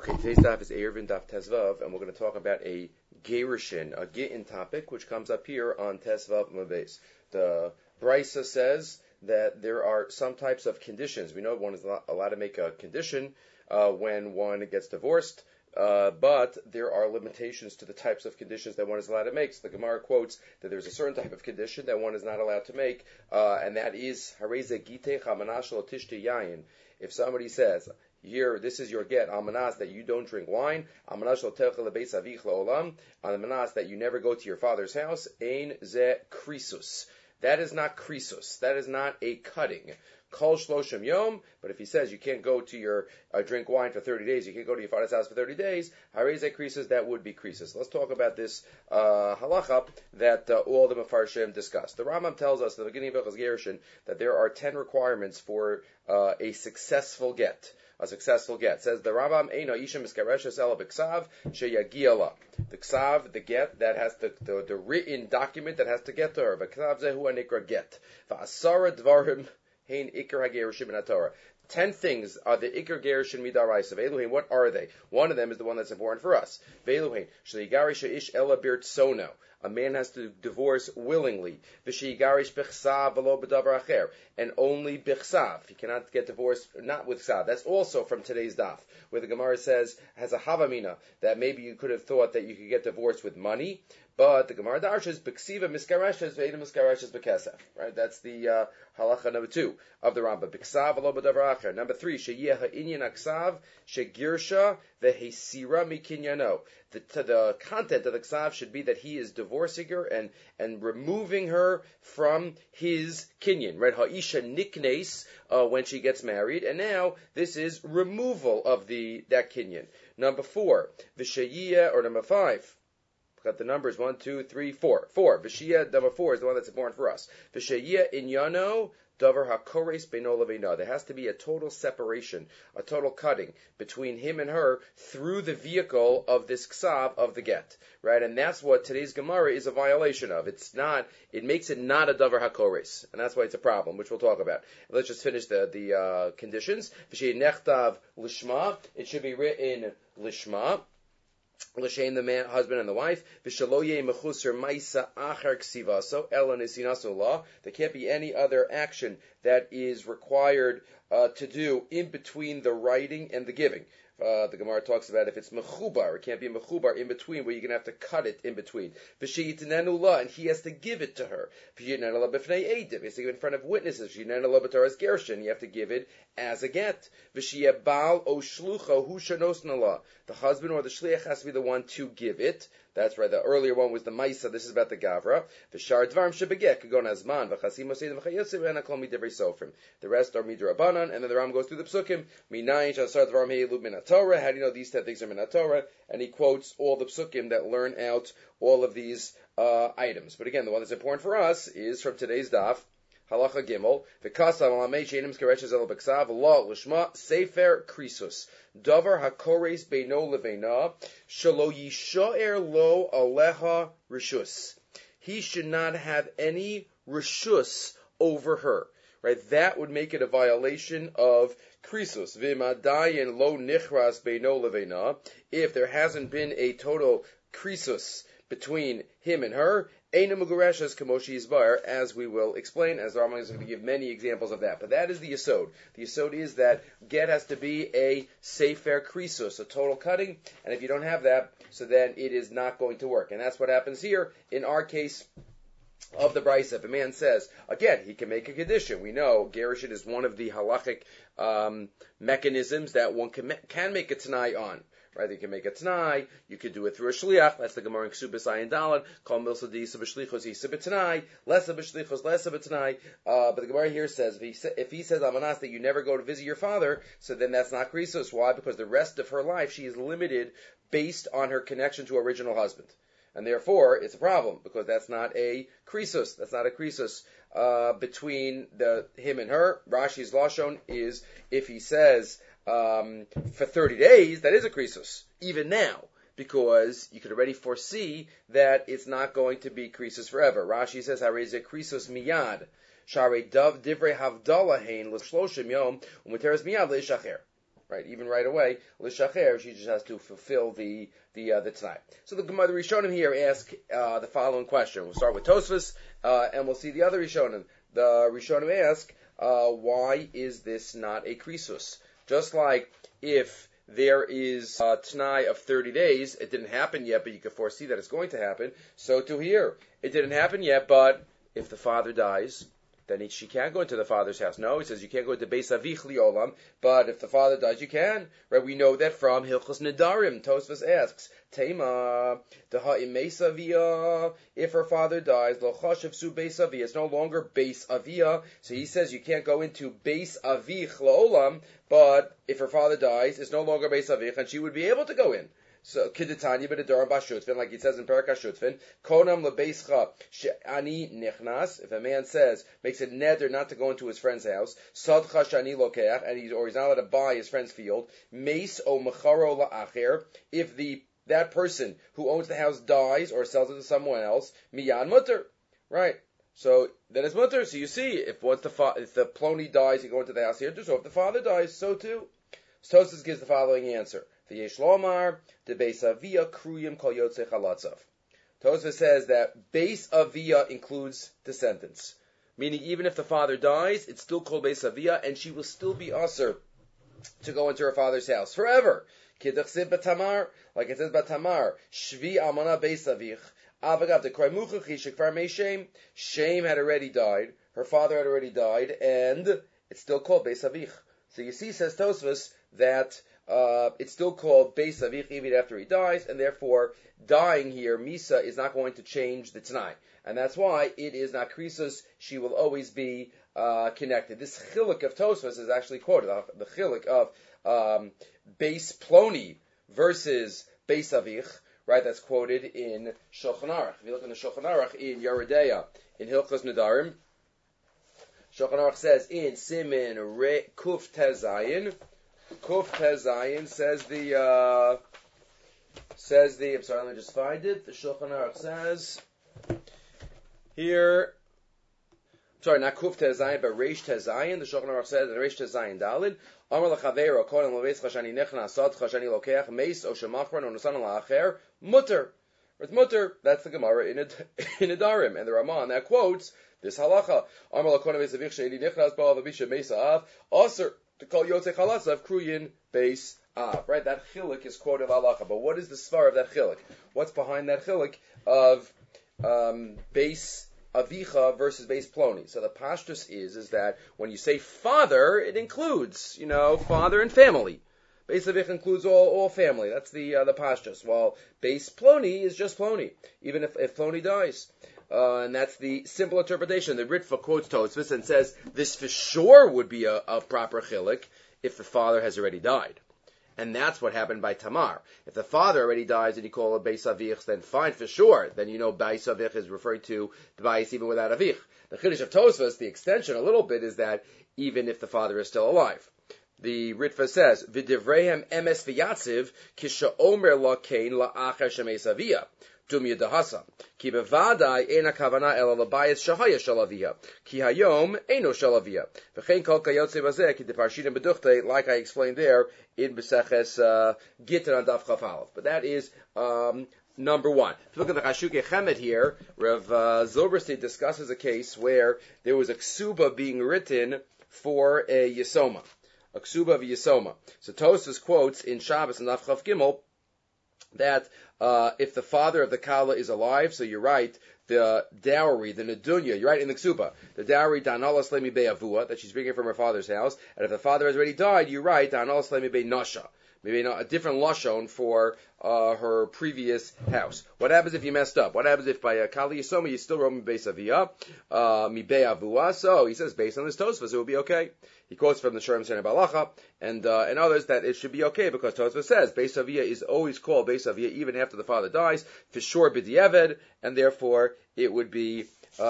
Okay, today's daf is Eruvin Daf Tezvav, and we're going to talk about a gerushin, a gittin topic, which comes up here on Tezvav Maves. The Brisa says that there are some types of conditions. We know one is not allowed to make a condition when one gets divorced, but there are limitations to the types of conditions that one is allowed to make. So the Gemara quotes that there's a certain type of condition that one is not allowed to make, and that is Hareze Gite Chamanash Lo Tishti Yayin. If somebody says, here, this is your get, amanas, that you don't drink wine, amanas lo telcha lebeis avich la'olam, amanas, that you never go to your father's house, ein ze krisus. That is not krisus. That is not a cutting. Kol shloshim yom, but if he says you can't go to your, drink wine for 30 days, you can't go to your father's house for 30 days, harei ze krisus, that would be krisus. Let's talk about this, halacha that all the Mefarshim discussed. The Rambam tells us at the beginning of Hilchos Gerushin that there are 10 requirements for a successful get. A successful get. Says the Rambam, Eino Isha Miskareshes Ela B'Ksav Sheyagiala. The Ksav, the get, that has the written document that has to get to her. V'Ksav Zehu Anikra get. V'Asara Dvarim Hein Iker HaGerushim in HaTorah. 10 things are the Iker Gerushin Midaraisa. Ve'eluhin, what are they? One of them is the one that's important for us. Ve'eluhin, Sh'ligari She'ish Ela Birtsono. A man has to divorce willingly. V'sheyigarish b'chsav v'lo b'davar acher. And only b'chsav. He cannot get divorced not with chsav. That's also from today's daf, where the Gemara says, has a havamina, that maybe you could have thought that you could get divorced with money, but the Gemara darshes b'ksiva miskareshes v'eda miskareshes b'kesef. Right? That's the halacha number 2 of the Rambam. B'ksav v'lo b'davar acher. Number 3, sheyeh ha'inyan aksav shegirsha v'heisira mikinyano. The content of the ksav should be that he is divorcing her and removing her from his kinyan, right? Ha'isha niknes when she gets married, and now this is removal of that kinyan. Number 4, v'shayiyah, or number 5. Got the numbers 1, 2, 3, 4. 4. V'shiyah, number 4 is the one that's important for us. V'shayiyah inyano davar hakores beino leveina. There has to be a total separation, a total cutting between him and her through the vehicle of this ksav of the get, right? And that's what today's Gemara is a violation of. It makes it not a davar hakores, and that's why it's a problem, which we'll talk about. Let's just finish the conditions. V'shei nechtav lishma. It should be written lishma. L'shein, the man, husband and the wife. V'shaloye mechusar ma'isa achar ksivaso ela nisinaso law. There can't be any other action that is required to do in between the writing and the giving. The Gemara talks about if it's mechubar, it can't be mechubar in between, where you're going to have to cut it in between. V'sheyitnenu la, and he has to give it to her. V'sheyitnenu la b'fnei eidim, he has to give it in front of witnesses. V'sheyitnenu la b'toras gerushin, you have to give it as a get. V'sheyabal o shlucha hu shanosna la, the husband or the shliach has to be the one to give it. That's right. The earlier one was the Maisa. This is about the Gavra. The Shar Dvarim Shebegek Kagon Azman V'Chasim Osedim V'Chayotsim and Akol Midivrei Sofrim. The rest are Midrabanan, and then the Ram goes through the Psukim. Minayin Shasar Dvarim Heilu Min HaTorah. How do you know these 10 things are Min HaTorah? And he quotes all the Psukim that learn out all of these items. But again, the one that's important for us is from today's daf. Halacha Gimel, V'Kasa Malamei Sheinim Skereshes El B'Ksav Lo Lishma Sefer Krisus Davar Hakores Beino Leveina Shalo Yishoer Lo Aleha Rishus. He should not have any rishus over her. Right? That would make it a violation of Krisus. V'Madayin Lo Nichras Beino Leveina. If there hasn't been a total Krisus between him and her, Eina Mugureshes Kamoshi Yisbar, as we will explain, as the Rambam is going to give many examples of that. But that is the Yesod. The Yesod is that get has to be a Sefer Krisus, a total cutting, and if you don't have that, so then it is not going to work. And that's what happens here in our case of the Brisa. If a man says, again, he can make a condition. We know Gerushin is one of the halachic mechanisms that one can make a Tanai on. Right, you can make a Tanai, you could do it through a Shliach, that's the Gemara in Ksubis Ayin Dalad, Kol Milsa D'Isa B'Shlichos Yisa B'Tanai, Lesa B'Shlichos, Lesa B'Tanai, but the Gemara here says, if he says, Amanas, that you never go to visit your father, so then that's not Krisos. Why? Because the rest of her life, she is limited based on her connection to her original husband. And therefore, it's a problem, because that's not a Krisos, between him and her. Rashi's Lashon is, if he says, for 30 days, that is a krisus, even now, because you could already foresee that it's not going to be krisus forever. Rashi says, Hareze krisus miyad, share dav divrei havdalah hein l'shloshim yom, u'muteres miyad le'ishacher. right? Even right away, l'shacher, she just has to fulfill the Tanai. So the Rishonim here ask the following question. We'll start with Tosfos, and we'll see the other Rishonim. The Rishonim ask, why is this not a krisus? Just like if there is a Tanai of 30 days, it didn't happen yet, but you can foresee that it's going to happen. So to here, it didn't happen yet, but if the father dies, then she can't go into the father's house. No, he says you can't go into Beis Avich Liolam, but if the father dies, you can. Right? We know that from Hilchos Nedarim. Tosfos asks, Tema, if her father dies, Lo Chashav Su Beis Avia, it's no longer Beis Avia. So he says you can't go into Beis Avich Liolam, but if her father dies, it's no longer Beis Avich, and she would be able to go in. So, Kiditanya b'nedarim b'shutfin, like it says in Perak HaShutfin, Konam lebeischa she'ani nichnas, if a man makes a neder not to go into his friend's house, Sadcha she'ani lokeach, and he's not allowed to buy his friend's field, Meis o mecharo la'acher, if that person who owns the house dies or sells it to someone else, miyan mutter, right? So, then it's mutter. So you see, if the ploni dies, you go into the house here, so if the father dies, so too. Tosfos gives the following answer. V'yesh lomar, de Beis Avia kruyim kol yotzei chalatzav. Tosfos says that Beis Avia includes descendants. Meaning even if the father dies, it's still called Beis Avia, and she will still be usher to go into her father's house forever. Kidachsiv b'tamar, like it says b'tamar, shvi almana Beis Avich, avagav dekroy shekvar mei Shem. Shem had already died, her father had already died, and it's still called Beis Avich. So you see, says Tosfos, that it's still called Beis Avich even after he dies, and therefore dying here, Misa, is not going to change the Tanai. And that's why it is not krisus, she will always be connected. This chiluk of Tosfos is actually quoted, the chiluk of Beis Ploni versus Beis Avich, right, that's quoted in Shulchan Aruch. If you look in the Shulchan Aruch in Yeridea, in Hilchos Nedarim, Shulchan Aruch says in Simin Kuf Tezayin, Kuf Tezayin says I'm sorry, let me just find it. The Shulchan Aruch says here, sorry, not Kuf Tezayin, but Reish Tezayin. The Shulchan Aruch says in Reish Tezayin Dalid, Amar L'Chaveiro Kohen L'Veis Chashani Nechna Sad Chashani Lokeach Meis O Shemachron O Nusan L'Acher Mutter. It's mutter. That's the Gemara in Nedarim, and the Ramah that quotes this halacha. Amar L'Kohen L'Veis Avich She'eni Nechnas Ba'al V'Bisha Meis Av Aser to call Yotzei Chalatzav Kruyin Beis Av. Right, that chiluk is quoted halacha. But what is the svar of that chiluk? What's behind that chiluk of Beis Avicha versus Beis Ploni? So the pashtus is that when you say father, it includes, father and family. Beis Avicha includes all family. That's the pashtus. While Beis Ploni is just Ploni, even if Ploni dies. And that's the simple interpretation. The Ritva quotes Tosfos and says this for sure would be a proper chiluk if the father has already died. And that's what happened by Tamar. If the father already dies and you call it Beis Avich, then fine, for sure. Then Beis Avich is referring to the Beis even without Avich. The Chiddush of Tosfos, the extension a little bit, is that even if the father is still alive. The Ritva says, V'divreihem emes v'yatziv kisha omer la kain la acher shemeis aviyah. Dumya dahasa. Ki bevadai ena kavana ela labayis shahaya shalaviyah. Ki hayom eno shalaviyah. V'chein kol kayotze bazeh ki deparshinim beduchte, like I explained there in Beseches Gittin on Daf Chaf Aleph. But that is number one. If you look at the Chashukei Chemed here, Rav Zilberstein discusses a case where there was a ksuba being written for a yisoma. A ksuba of a yisoma. So Tosfos quotes in Shabbos and Daf Chaf Gimel that if the father of the kala is alive, so you're right, the dowry, the nedunya, you're right in the ksuba, the dowry, danala slemi be'avua, that she's bringing from her father's house, and if the father has already died, you're right, danala slemi be'nasha, maybe a different lashon for her previous house. What happens if you messed up? What happens if by a kala yisoma you still wrote mi be'savia, mi be'avua? So he says based on this Tosfos it will be okay. He quotes from the Shurim Sena Balacha and others that it should be okay because Tosfos says Beis Avia is always called Beis Avia even after the father dies, for sure b'diavad, and therefore it would be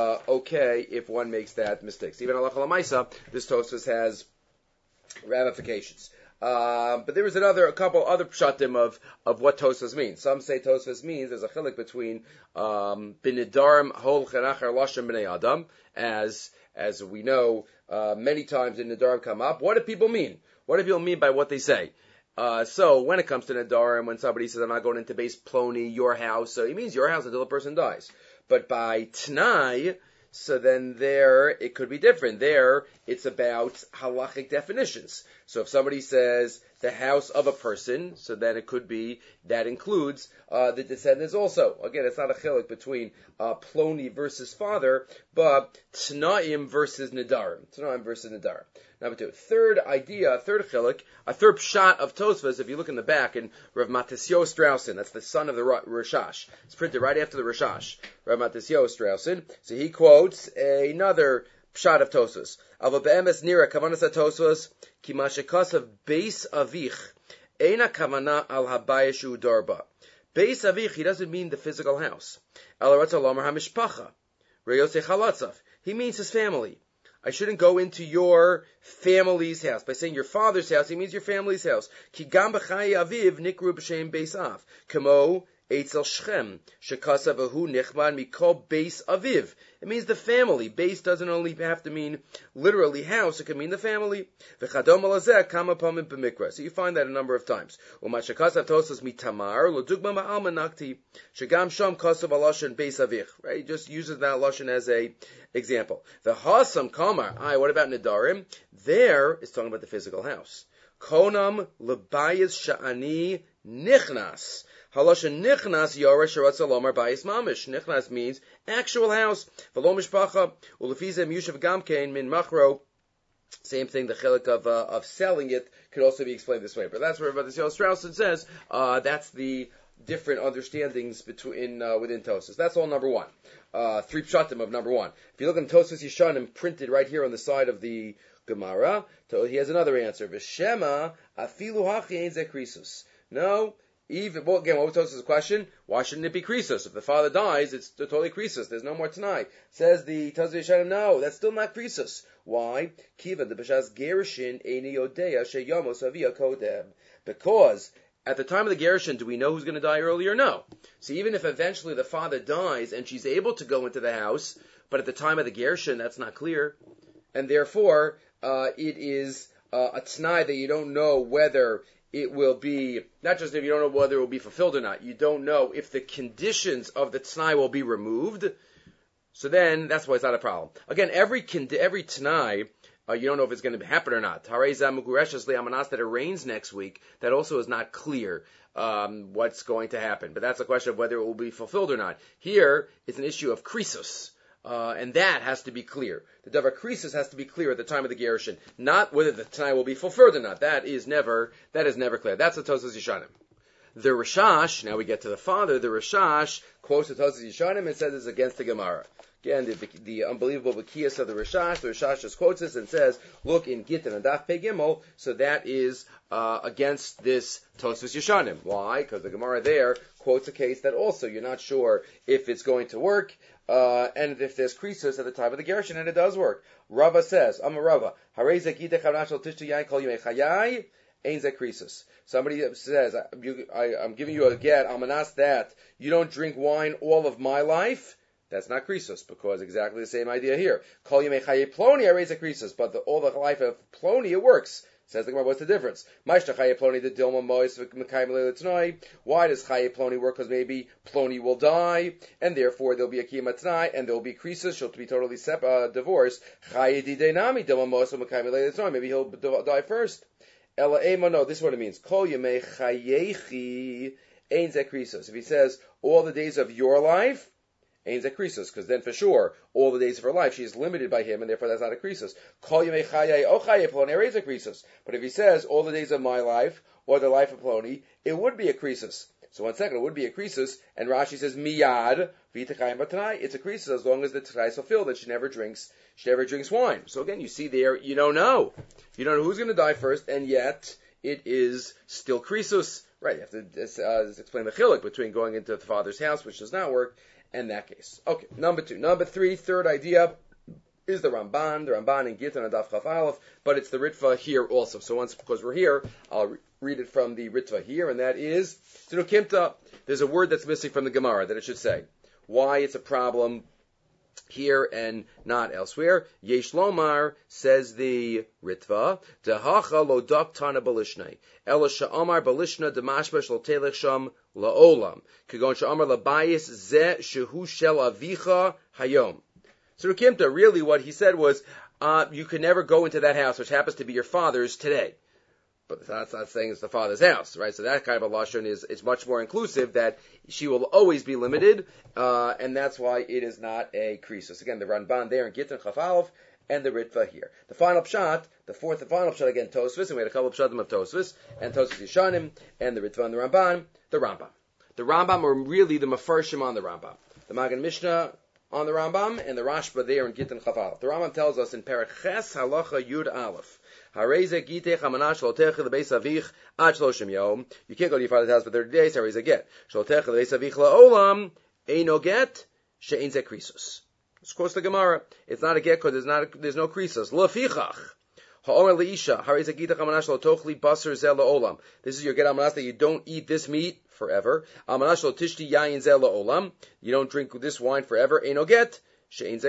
okay if one makes that mistake. So even Halacha L'Maisa, this Tosfos has ramifications. But there is a couple other pshatim of what Tosfos means. Some say Tosfos means there's a chiluk between b'nedarim hol cherachar lashem b'nei adam, as we know, many times in Nedarim come up. What do people mean? What do people mean by what they say? So when it comes to Nadarim, when somebody says, I'm not going into base Ploni, your house, so he means your house until a person dies. But by T'nai, so then there, it could be different. There, it's about halachic definitions. So if somebody says the house of a person, so then it could be, that includes the descendants also. Again, it's not a chiluk between Ploni versus father, but T'naim versus Nadarim. T'naim versus Nadarim. Number two. Third idea, third chiluk, a third shot of Tosfos, if you look in the back, in Rav Matisyo Straussen, that's the son of the Rashash. It's printed right after the Rashash. Rav Matisyo Straussen. So he quotes another shot of Tosfos. Ava be'emes nira kavanas Tosfos ki mashekasav beis avich eina kavana al habayishu darba. Beis avich, he doesn't mean the physical house. Al ratza lomar hamishpacha reyosei chalatzav. He means his family. I shouldn't go into your family's house. By saying your father's house, he means your family's house. Ki gam b'chai aviv nikru b'shem beis av. Kamo eitzel Shechem shekasav ahu nichman mikol beis aviv. It means the family. Beis doesn't only have to mean literally house, it can mean the family. V'chadom alazeh kama pamim b'mikra. So you find that a number of times. U'ma shekasav tosas mitamar l'dugma ma'alma nakti shegam sham kasav alashon beis avich. Right? He just uses that lashon as a example. The Hasam Kamar, what about Nadarim? There is talking about the physical house. Konam lebayis sha'ani nichnas. Halosha nichnas yora sharat salomar bayis mamish. Nichnas means actual house. V'lo mishpacha ulefizem yushav gamkein min machro. Same thing, the chiluk of selling it could also be explained this way. But that's where Rabbi Straussen says that's the different understandings between within Tosfos. That's all number one. Three pshatim of number one. If you look in Tosfos Yeshanim printed right here on the side of the Gemara, he has another answer. V'shema afilu hachi ein ze krisus. No, even again, what was Tosfos' question? Why shouldn't it be krisus? If the father dies, it's totally krisus. There's no more Tanai. Says the Tosfos Yeshanim, no, that's still not krisus. Why? Kiva the b'shas gerushin eini yodea sheyamos avia kodem. Because at the time of the gerushin, do we know who's going to die earlier? No. So even if eventually the father dies and she's able to go into the house, but at the time of the gerushin, that's not clear. And therefore, it is a t'nai that you don't know whether it will be, not just if you don't know whether it will be fulfilled or not, you don't know if the conditions of the t'nai will be removed. So then, that's why it's not a problem. Again, every t'nai, you don't know if it's going to happen or not. That it rains next week, that also is not clear what's going to happen. But that's a question of whether it will be fulfilled or not. Here, it's an issue of krisus. And that has to be clear. The davar krisus has to be clear at the time of the gerushin. Not whether the Tanai will be fulfilled or not. That is never clear. That's the Tosfos Yeshanim. The Rashash, now we get to the father, the Rashash quotes the Tosfos Yeshanim and says it's against the Gemara. Again, the unbelievable Bakiyas of the Rashash just quotes this and says, look in Gittin and Daf Pei Gimel, so that is against this Tosfos Yeshanim. Why? Because the Gemara there quotes a case that also you're not sure if it's going to work, and if there's krisus at the time of the gerushin, and it does work. Rava says, I'm a Rava, somebody says, I'm giving you a get, Almanas, that you don't drink wine all of my life. That's not krisus, because exactly the same idea here. Kol yemei chaye ploni, I raise a krisus, but all the life of ploni, it works. Says the Gemara, what's the difference? Why does chaye ploni work? Because maybe ploni will die, and therefore there'll be a kiyum atnai, and there'll be krisus. She'll be totally divorced. Maybe he'll die first. No, this is what it means. Kol yemei chayechi ein ze krisus. If he says all the days of your life, ain't a krisus, because then for sure, all the days of her life, she is limited by him, and therefore that's not a krisus. Kol yemei chaye o chaye ploni is a krisus. But if he says, all the days of my life, or the life of Ploni, it would be a krisus. So 1 second, it would be a krisus, and Rashi says, miyad, v'itachayim b'tanai, it's a krisus as long as the tanai is fulfilled, that she never drinks wine. So again, you see there, you don't know. You don't know who's going to die first, and yet, it is still krisus. Right, you have to explain the chiluk between going into the father's house, which does not work, and that case. Okay, number 2. Number 3, third idea, is the Ramban in Gittin and Daf Chaf Aleph, but it's the Ritva here also. So because we're here, I'll read it from the Ritva here, and that is, Tzedukimta, there's a word that's missing from the Gemara that it should say. Why it's a problem here and not elsewhere. Yesh Lomar, says the Ritva, Dehacha lo dak tana balishne, ela sha'amar balishna demashba shel telech sham la'olam, kagon sha'amar labayis ze shehu shel avicha hayom. So Rukimta, really what he said was, you could never go into that house, which happens to be your father's today. But that's not saying it's the father's house, right? So that kind of a lashon is much more inclusive, that she will always be limited, and that's why it is not a krisus. Again, the Ramban there in Gittin Chaf Aleph, and the Ritva here. The final pshat, the fourth and final pshat, again, Tosfos, and we had a couple of pshatim of Tosfos, and Tosfos Yishanim, and the Ritva and the Ramban. The Rambam are really the Mefarshim on the Rambam. The Magen Mishnah on the Rambam, and the Rashba there in Gittin Chaf Aleph. The Rambam tells us in Perek Ches Halacha Yud Aleph, you can't go to your father's house for 30 days. Hareza get. It's quotes the Gemara. It's not a get because there's no krisos. This is your get amanas, that you don't eat this meat forever. You don't drink this wine forever. Eino get. So he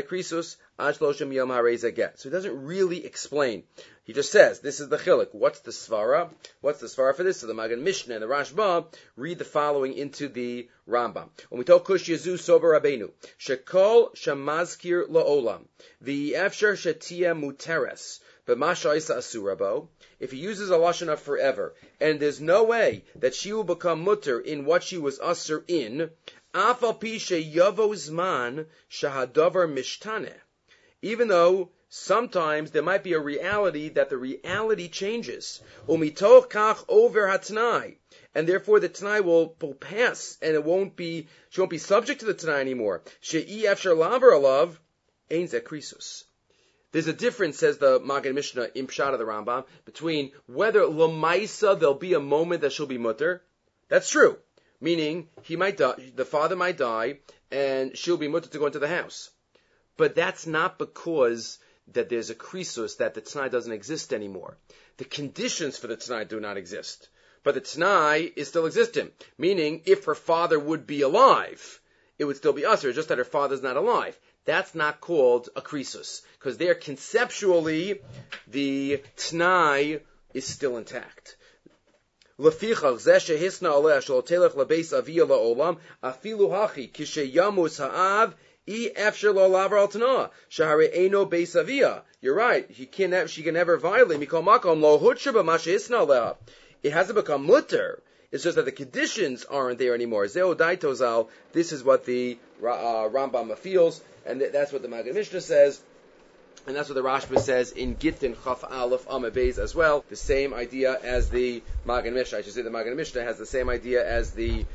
doesn't really explain. He just says, this is the chiluk. What's the svara? What's the svara for this? So the Magen Mishnah and the Rashba read the following into the Rambam. When we talk Kush Yezu Sober Rabbeinu, Shekol Shamazkir La'olam, V'efsher Shetia Muteres, B'masha Isa Asurabo, if he uses a lashon of forever, and there's no way that she will become mutter in what she was usher in, Afal pi sheyavo zman shahadavar mishtane. Even though sometimes there might be a reality that the reality changes. Umitoch kach over hatnai. And therefore the Tanai will pass, and she won't be subject to the Tanai anymore. She'i after laver alav, ein ze krisus. There's a difference, says the Magen Mishnah in Pshat of the Rambam, between whether Lamaisa there'll be a moment that she'll be mutter. That's true. Meaning, he might die, the father might die, and she'll be mutter to go into the house. But that's not because that there's a krisus, that the Tanai doesn't exist anymore. The conditions for the Tanai do not exist. But the Tanai is still existent. Meaning, if her father would be alive, it would still be usher, just that her father's not alive. That's not called a krisus. Because there, conceptually, the Tanai is still intact. Lefichach zeh shehisna aleh shelo telech lebeis aviyah la'olam afilu hachi kisheyamus ha'av I efshir lo lavar al tanah shahare eino beis aviyah. You're right. She can never violate mikol makom lo hutsha b'ma shehisna aleh. It hasn't become mutter. It's just that the conditions aren't there anymore. Zeo daitozal. This is what the Rambam feels, and that's what the Magen Mishnah says. And that's what the Rashba says in Gittin Chaf Aleph Amud Beis as well. The same idea as the Magen Mishnah. I should say the Magen Mishnah has the same idea as the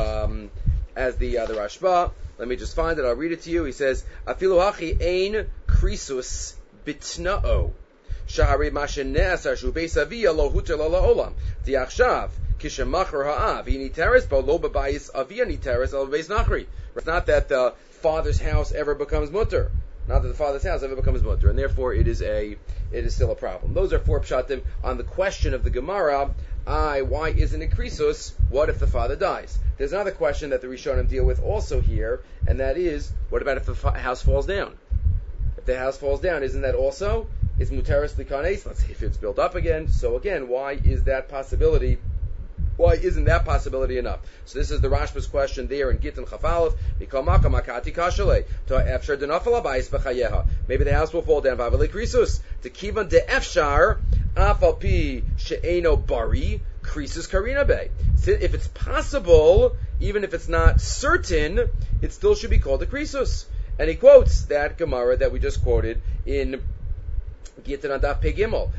Rashba. Let me just find it. I'll read it to you. He says, "Afilu hachi ein krisus bitnao shahari masheneasar shu beis aviyah lo huter lo laolam diachshav kishemachar ha'av initeres bo lo bebayis aviyah niteres al beis nachri." It's not that the father's house ever becomes mutter. Not that the father's house ever becomes mutter, and therefore it is still a problem. Those are four pshatim on the question of the Gemara. Why isn't it krisus? What if the father dies? There's another question that the Rishonim deal with also here, and that is, what about if the house falls down? If the house falls down, isn't that also? Is muteris likanes? Let's see if it's built up again. So again, why isn't that possibility enough? So this is the Rashba's question there in Gittin Chaf Aleph. Maybe the house will fall down. To kivan de efshar afal pi she'eno bari krisus karina bay. If it's possible, even if it's not certain, it still should be called a krisus. And he quotes that Gemara that we just quoted in Gittin Adaf Pegimel.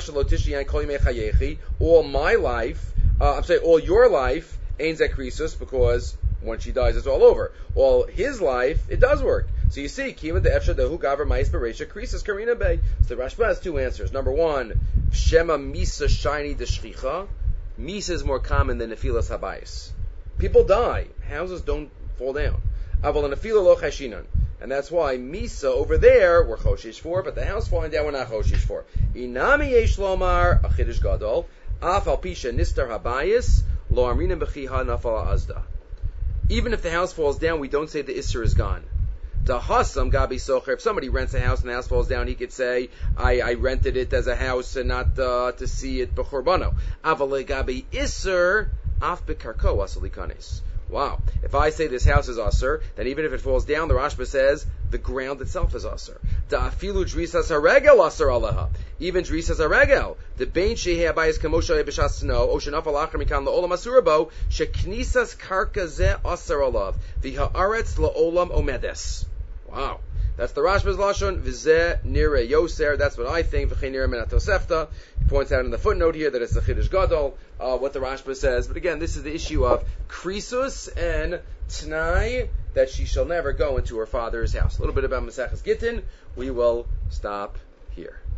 All my life. All your life ain't that krisus, because when she dies, it's all over. All his life, it does work. So you see, kima de efsha dehu gaver ma'is bereisha krisus karina bay. So the Rashba has two answers. Number one, shema misa shiny de shchicha. Misa is more common than nefilas habayis. People die. Houses don't fall down. Aval nefila lo chashinan. And that's why Misa over there we're choshish for, but the house falling down we're not choshish for. Inami yesh lomar a chiddush gadol. Afal pisha nistar habayis lo amrina b'chiha nafal azda. Even if the house falls down, we don't say the isser is gone. The Hasam Gabi Socher. If somebody rents a house and the house falls down, he could say, I rented it as a house and not to see it b'chorbano. Avale Gabi Isser Af Bekarko Asalikanes. Wow. If I say this house is Asr, then even if it falls down, the Rashba says the ground itself is Asr. Da'afilu Drisas Haregel Asr Alaha. Even Drisas Haregel. The Bain Shehei Abayis Kamosha Ebishas Snow, Oshanaf Alachar Mikan La'olam Asurabo, Sheknisas Karka Ze Asr Alav, V'ha'aretz La'olam Omedes. Wow. That's the Rashba's Lashon, V'zeh Nire Yoser. That's what I think, V'chei Nire Menat Tosefta. He points out in the footnote here that it's the Chiddush Gadol, what the Rashba says. But again, this is the issue of Krisus and T'nai, that she shall never go into her father's house. A little bit about Maseches Gittin. We will stop here.